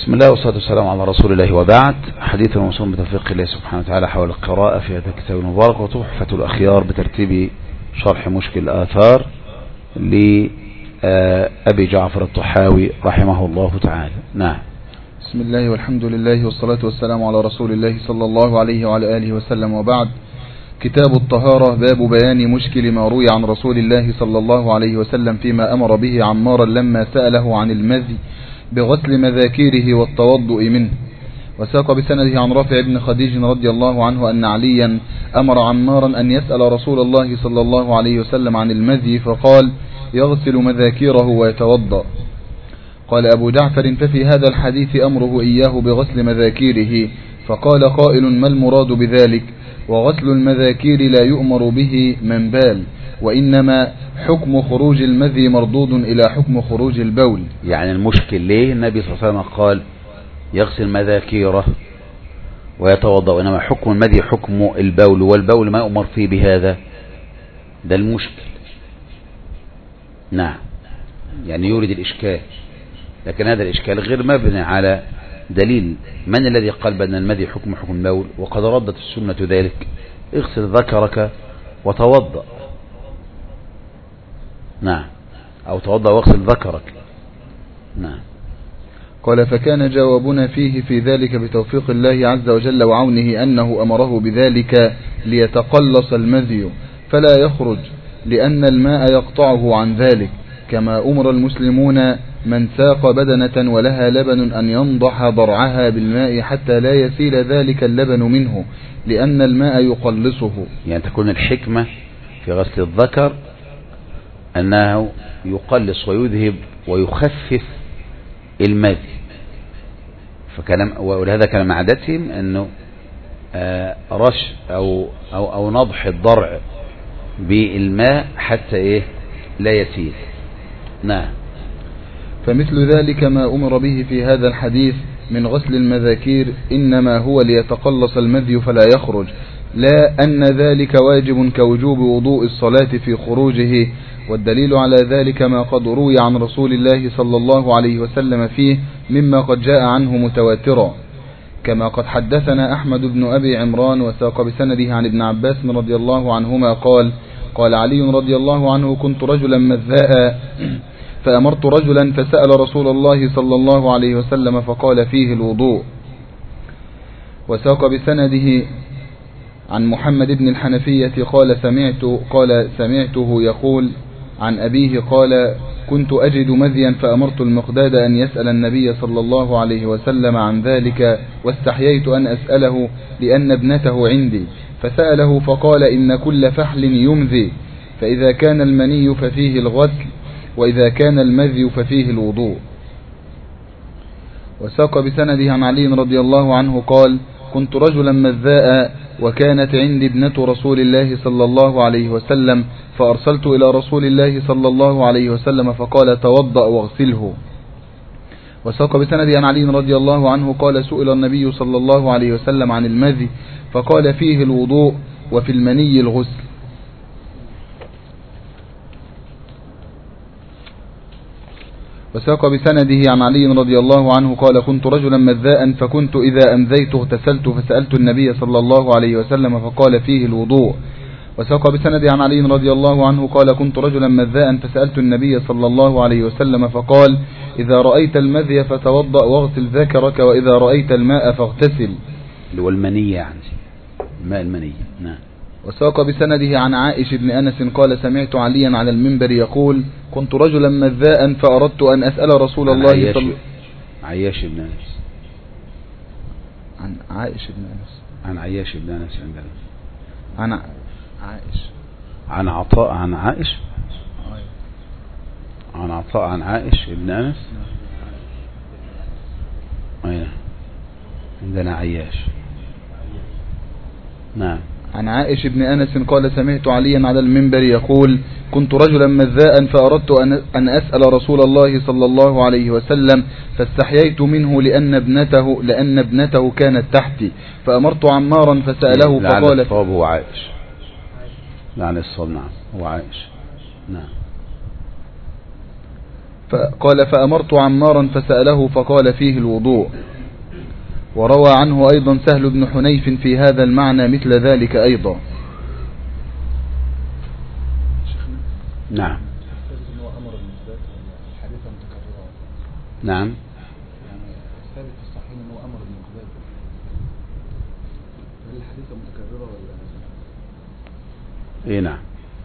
بسم الله والصلاة والسلام على رسول الله وبعد. حديث موصول بتوفيق الله سبحانه وتعالى حول القراءة في هذا الكتاب المبارك وتحفة الأخيار بترتيب شرح مشكل الآثار لأبي جعفر الطحاوي رحمه الله تعالى. نعم. بسم الله والحمد لله والصلاة والسلام على رسول الله صلى الله عليه وعلى آله وسلم وبعد. كتاب الطهارة، باب بيان مشكل ما روي عن رسول الله صلى الله عليه وسلم فيما أمر به عمارا لما سأله عن المذي بغسل مذاكيره والتوضؤ منه. وساق بسنده عن رافع بن خديج رضي الله عنه أن عليا أمر عمارا أن يسأل رسول الله صلى الله عليه وسلم عن المذي فقال يغسل مذاكيره ويتوضأ. قال أبو جعفر: ففي هذا الحديث أمره إياه بغسل مذاكيره. فقال قائل: ما المراد بذلك؟ وغسل المذاكير لا يؤمر به من بال، وإنما حكم خروج المذي مردود إلى حكم خروج البول. يعني المشكل ليه النبي صلى الله عليه وسلم قال يغسل مذاكيره ويتوضأ، وإنما حكم المذي حكم البول، والبول ما يؤمر فيه بهذا، ده المشكل. نعم، يعني يورد الإشكال، لكن هذا الإشكال غير مبني على دليل. من الذي قال بأن المذي حكم البول؟ وقد ردت السنة ذلك: اغسل ذكرك وتوضأ. نعم، أو توضأ واغسل ذكرك. نعم. قال: فكان جوابنا فيه في ذلك بتوفيق الله عز وجل وعونه أنه أمره بذلك ليتقلص المذي فلا يخرج، لأن الماء يقطعه عن ذلك، كما أمر المسلمون من ساق بدنة ولها لبن أن ينضح ضرعها بالماء حتى لا يسيل ذلك اللبن منه، لأن الماء يقلصه. يعني تكون الحكمة في غسل الذكر أنه يقلص ويذهب ويخفف المذي، ولهذا كان مع عادتهم أنه رش أو نضح الضرع بالماء حتى لا يسيل. نعم. فمثل ذلك ما أمر به في هذا الحديث من غسل المذاكير إنما هو ليتقلص المذي فلا يخرج، لا أن ذلك واجب كوجوب وضوء الصلاة في خروجه. والدليل على ذلك ما قد روي عن رسول الله صلى الله عليه وسلم فيه مما قد جاء عنه متواترا، كما قد حدثنا أحمد بن أبي عمران وساق بسنده عن ابن عباس رضي الله عنهما قال: قال علي رضي الله عنه: كنت رجلا مذاء فأمرت رجلا فسأل رسول الله صلى الله عليه وسلم فقال فيه الوضوء. وساق بسنده عن محمد بن الحنفية قال سمعته يقول عن أبيه قال: كنت أجد مذيا فأمرت المقداد أن يسأل النبي صلى الله عليه وسلم عن ذلك، واستحييت أن أسأله لأن ابنته عندي، فسأله فقال: إن كل فحل يمذي، فإذا كان المني ففيه الغسل، وإذا كان المذي ففيه الوضوء. وساق بسنده عن علي رضي الله عنه قال: كنت رجلا مذاء وكانت عندي ابنة رسول الله صلى الله عليه وسلم، فأرسلت إلى رسول الله صلى الله عليه وسلم فقال: توضأ واغسله. وساق بسنده عن علي رضي الله عنه قال: سئل النبي صلى الله عليه وسلم عن المذي فقال: فيه الوضوء وفي المني الغسل. وساق بسنده عن علي رضي الله عنه قال: كنت رجلا مذاء فكنت إذا أمذيت اغتسلت، فسألت النبي صلى الله عليه وسلم فقال: فيه الوضوء. وساق بسنده عن علي رضي الله عنه قال: كنت رجلا مذاء فسألت النبي صلى الله عليه وسلم فقال: إذا رأيت المذي فتوضأ واغسل ذكرك، وإذا رأيت الماء فاغتسل. والمني يعني ماء المني. نعم. وساق بسنده عن عائش بن أنس قال: سمعت عليا على المنبر يقول: كنت رجلا مذاء فأردت أن أسأل رسول الله عياش بن أنس عن عائش بن أنس عن عياش بن أنس عندنا عن عائش عن عطاء عن عائش عن عطاء عن عائش بن أنس. عندنا عياش. نعم. عن عائش بن أنس قال: سمعت عليا على المنبر يقول: كنت رجلا مذاء فأردت أن أسأل رسول الله صلى الله عليه وسلم فاستحييت منه لأن ابنته كانت تحتي، فأمرت عمارا فسأله فقال: الصواب هو عائش. لعن الصواب. نعم، هو عائش. نعم. قال فأمرت عمارا فسأله فقال فيه الوضوء. وروى عنه أيضا سهل بن حنيف في هذا المعنى مثل ذلك أيضا. نعم. نعم. ثابت في الصحيح انه امر بالمقداد. هل الحديث متكرره ولا؟ اي نعم.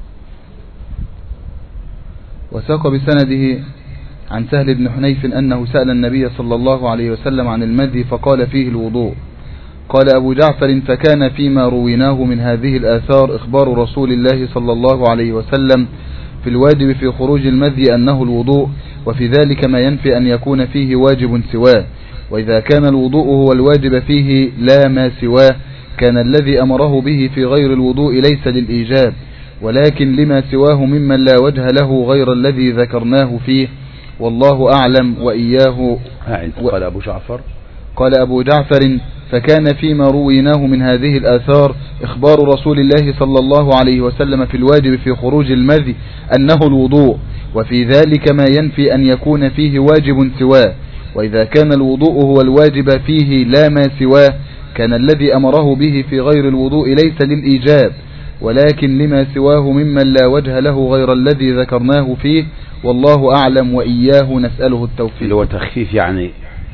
وساق بسنده عن سهل بن حنيف انه سأل النبي صلى الله عليه وسلم عن المذي فقال فيه الوضوء. قال أبو جعفر فكان فيما رويناه من هذه الآثار إخبار رسول الله صلى الله عليه وسلم في الواجب في خروج المذي أنه الوضوء، وفي ذلك ما ينفي أن يكون فيه واجب سواه. وإذا كان الوضوء هو الواجب فيه لا ما سواه كان الذي أمره به في غير الوضوء ليس للإيجاب، ولكن لما سواه ممن لا وجه له غير الذي ذكرناه فيه، والله أعلم وإياه. قال أبو جعفر قال أبو جعفر فكان فيما رويناه من هذه الآثار إخبار رسول الله صلى الله عليه وسلم في الواجب في خروج المذي أنه الوضوء، وفي ذلك ما ينفي أن يكون فيه واجب سواه. وإذا كان الوضوء هو الواجب فيه لا ما سواه كان الذي أمره به في غير الوضوء ليس للإيجاب، ولكن لما سواه ممن لا وجه له غير الذي ذكرناه فيه، والله أعلم وإياه نسأله التوفيق. اللي هو تخفيف يعني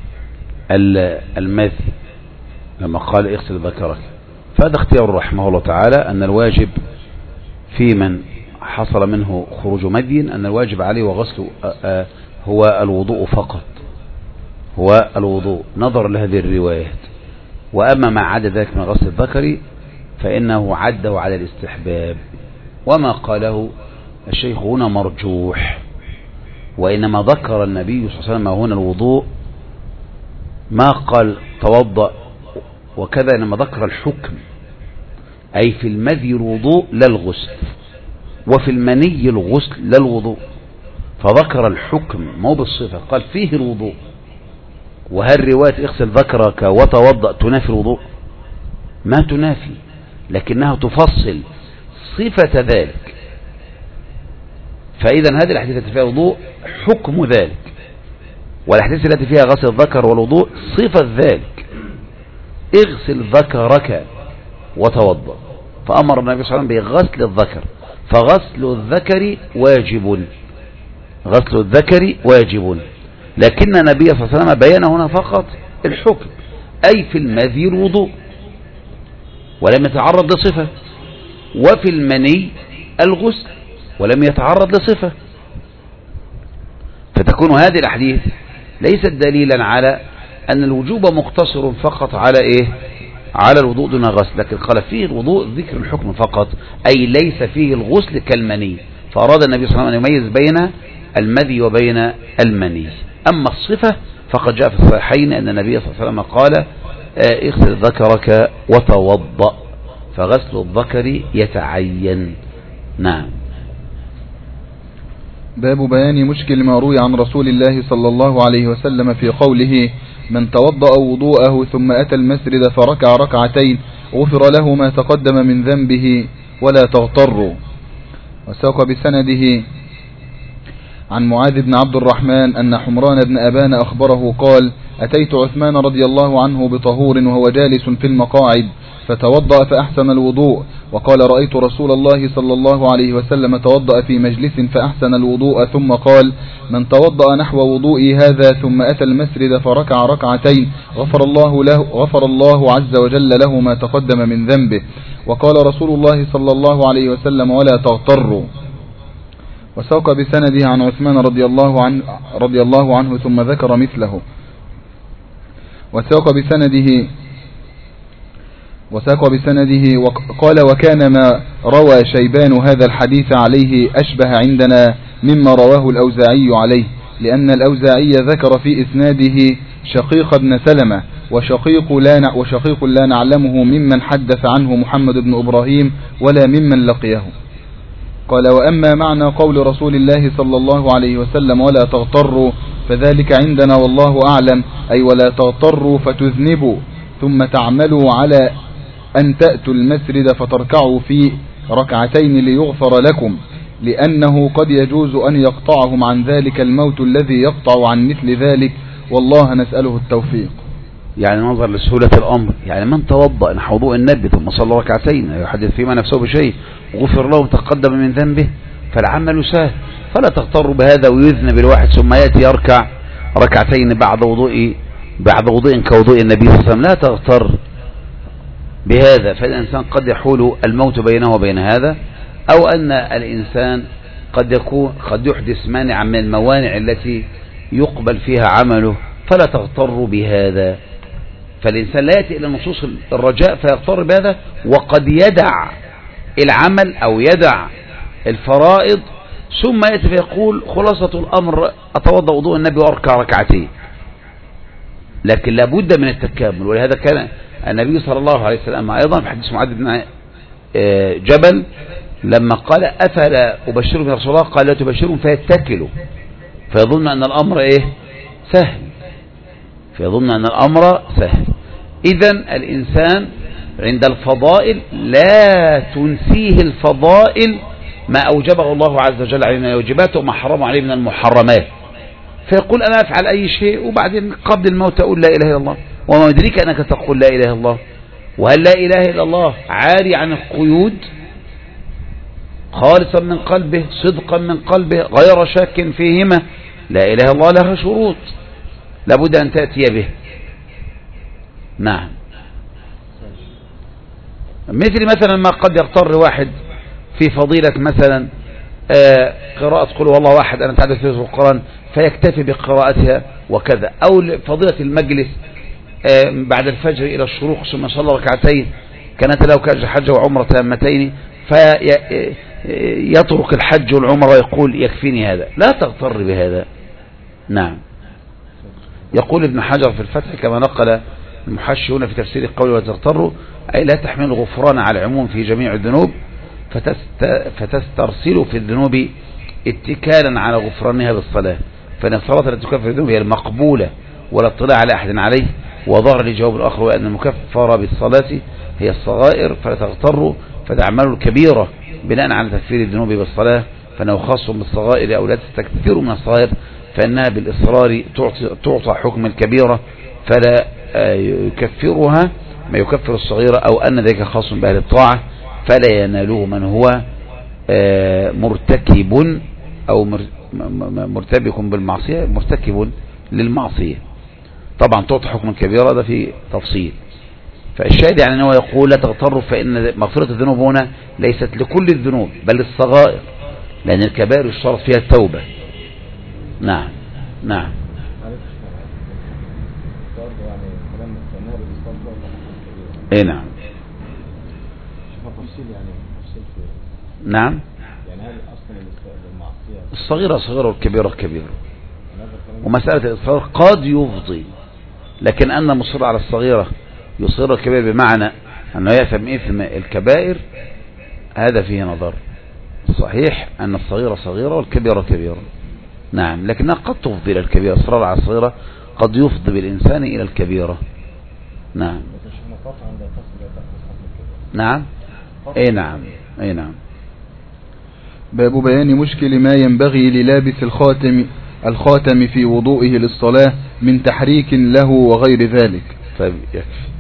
المذي لما قال اغسل ذكرك، فهذا اختيار رحمه الله تعالى أن الواجب في من حصل منه خروج مذي أن الواجب عليه وغسله هو الوضوء فقط، هو الوضوء نظرا لهذه الروايات. وأما ما عدا ذلك من غسل الذكر فإنه عده على الاستحباب، وما قاله الشيخ هنا مرجوح. وإنما ذكر النبي صلى الله عليه وسلم هنا الوضوء، ما قال توضأ وكذا، إنما ذكر الحكم، أي في المذي الوضوء لا الغسل، وفي المني الغسل لا الوضوء، فذكر الحكم مو بالصفة، قال فيه الوضوء. وهل رواية اغسل ذكرك وتوضأ تنافي الوضوء؟ ما تنافي، لكنها تفصل صفة ذلك. فإذا هذه الأحاديث التي فيها الوضوء حكم ذلك، والأحاديث التي فيها غسل الذكر والوضوء صفة ذلك. اغسل ذكرك وتوضأ، فأمر النبي صلى الله عليه وسلم بغسل الذكر، فغسل الذكر واجب، غسل الذكر واجب، لكن النبي صلى الله عليه وسلم بيان هنا فقط الحكم، أي في المذي الوضوء ولم يتعرض لصفة، وفي المني الغسل ولم يتعرض لصفة. فتكون هذه الأحاديث ليست دليلا على أن الوجوب مقتصر فقط على إيه؟ على الوضوء دون غسل، لكن قال فيه الوضوء ذكر الحكم فقط، أي ليس فيه الغسل كالمني، فأراد النبي صلى الله عليه وسلم أن يميز بين المذي وبين المني. أما الصفة فقد جاء في الصحيحين أن النبي صلى الله عليه وسلم قال اغسل ذكرك وتوضأ، فغسل الذكر يتعين. نعم. باب بيان مشكل ما روي عن رسول الله صلى الله عليه وسلم في قوله من توضأ وضوءه ثم أتى المسجد فركع ركعتين غفر له ما تقدم من ذنبه ولا تغتروا. وساق بسنده عن معاذ بن عبد الرحمن أن حمران بن أبان أخبره قال أتيت عثمان رضي الله عنه بطهور وهو جالس في المقاعد فتوضأ فأحسن الوضوء، وقال رأيت رسول الله صلى الله عليه وسلم توضأ في مجلس فأحسن الوضوء، ثم قال من توضأ نحو وضوئي هذا ثم أتى المسجد فركع ركعتين غفر الله عز وجل له ما تقدم من ذنبه. وقال رسول الله صلى الله عليه وسلم ولا تغتروا. وساق بسنده عن عثمان رضي الله عنه ثم ذكر مثله. وساق بسنده وقال وكان ما روى شيبان هذا الحديث عليه أشبه عندنا مما رواه الأوزاعي عليه، لأن الأوزاعي ذكر في إسناده شقيق بن سلمة، وشقيق لا نعلمه ممن حدث عنه محمد بن إبراهيم ولا ممن لقيه. قال وأما معنى قول رسول الله صلى الله عليه وسلم ولا تغتروا فذلك عندنا والله أعلم، أي ولا تغتروا فتذنبوا ثم تعملوا على أن تأتوا المسجد فتركعوا في ركعتين ليغفر لكم، لأنه قد يجوز أن يقطعهم عن ذلك الموت الذي يقطع عن مثل ذلك، والله نسأله التوفيق. يعني نظر لسهولة الأمر، يعني من توضأ نحو وضوء النبي ثم صلى ركعتين يحدث فيما نفسه بشيء وغفر له تقدم من ذنبه فالعمل سهل، فلا تغتر بهذا ويذنب الواحد ثم يأتي يركع ركعتين بعد وضوء كوضوء النبي صلى الله عليه وسلم. لا تغتر بهذا، فالإنسان قد يحول الموت بينه وبين هذا، أو أن الإنسان قد يحدث مانعا من الموانع التي يقبل فيها عمله، فلا تغتر بهذا. فالإنسان لا يأتي إلى نصوص الرجاء فيغتر بهذا، وقد يدع العمل أو يدع الفرائض ثم يأتي فيقول خلاصة الأمر أتوضأ وضوء النبي وأركع ركعتين. لكن لابد من التكامل، ولهذا كان النبي صلى الله عليه وسلم أيضا في حديث معاذ بن جبل لما قال أفلا أبشرهم يا رسول الله، قال لا تبشرهم فيتكلوا فيظن أن الأمر سهل، إذن الإنسان عند الفضائل لا تنسيه الفضائل ما أوجبه الله عز وجل عليه من الواجبات وما حرمه عليه من المحرمات، فيقول أنا أفعل أي شيء وبعدين قبل الموت أقول لا إله إلا الله، وما يدريك أنك تقول لا إله إلا الله. وهل لا إله إلا الله عاري عن القيود خالصا من قلبه صدقا من قلبه غير شاك فيهما؟ لا إله إلا الله لها شروط لابد أن تأتي به. نعم، مثلا ما قد يغتر واحد في فضيلة مثلا قراءة قل هو الله واحد أنا أتحدث في القرآن فيكتفي بقراءتها وكذا، أو فضيلة المجلس بعد الفجر إلى الشروق ثم صلى ركعتين كانت له كأجر حج وعمرة تامتين، فيترك الحج والعمرة ويقول يكفيني هذا. لا تغتر بهذا. نعم. يقول ابن حجر في الفتح كما نقل المحشون في تفسير القول ولا تغتروا، أي لا تحمل الغفران على العموم في جميع الذنوب فتسترسلوا في الذنوب اتكالا على غفرانها بالصلاة، فإن الصلاة التي تكفر الذنوب هي المقبولة ولا اطلاع على أحد عليه. وظهر لجواب الآخر أن المكفرة بالصلاة هي الصغائر فلا تغتروا فتعملوا الكبيرة بناء على تكفير الذنوب بالصلاة، فإنه خاص بالصغائر، أو لا تستكثروا من الصغائر فإنها بالإصرار تعطى حكم الكبيرة فلا يكفرها ما يكفر الصغيرة، أو أن ذلك خاص بأهل الطاعة فلا يناله من هو مرتكب أو مرتبك بالمعصية مرتكب للمعصية. طبعا تعطى حكم الكبيرة ده في تفصيل. فالشاهد يعني أنه يقول لا تغتروا، فإن مغفرة الذنوب هنا ليست لكل الذنوب بل للصغائر، لأن الكبائر يشترط فيها التوبة. نعم. نعم. اي نعم. نعم. الصغيرة صغيرة والكبيرة كبيرة، ومسألة الإصرار قد يفضي، لكن أن مصر على الصغيرة يصير الكبير بمعنى أنه يفهم إثم الكبائر هذا فيه نظر. صحيح أن الصغيرة صغيرة والكبيرة كبيرة. نعم، لكنها قد تفضي إلى الكبيرة. إصرار على الصغيرة قد يفضي بالإنسان إلى الكبيرة. نعم. نعم. اي نعم. اي نعم. باب بيان مشكل ما ينبغي للابس الخاتم في وضوئه للصلاة من تحريك له وغير ذلك. طيب يكفي.